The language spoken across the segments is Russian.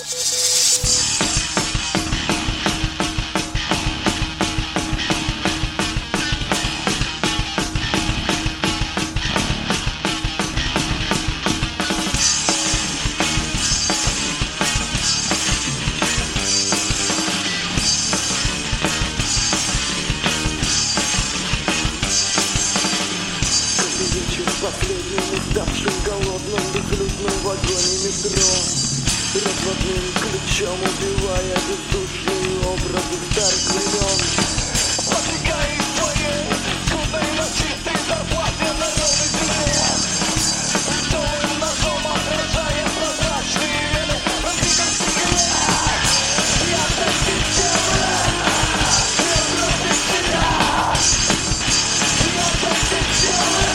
Последним уставшим, голодным, безлюдном вагоне метро, разводным ключом убивая бездушные образы старых времен. Подвигая из своей скудной на чистой зарплате народной земле, литовым ножом отражая прозрачные вены разбитых стекле. Я против тебя, я против тебя, я против тебя.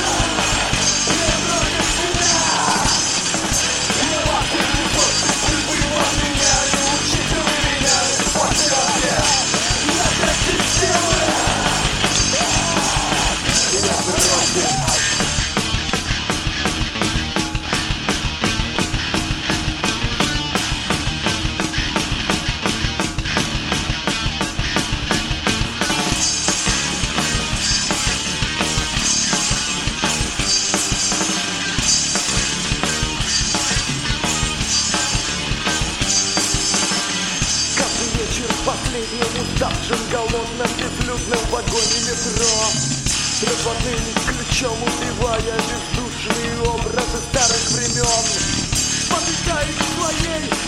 Последним уставшим, голодным, безлюдным вагоне метро, разводным ключом убивая бездушные образы старых времен. Подвигая своей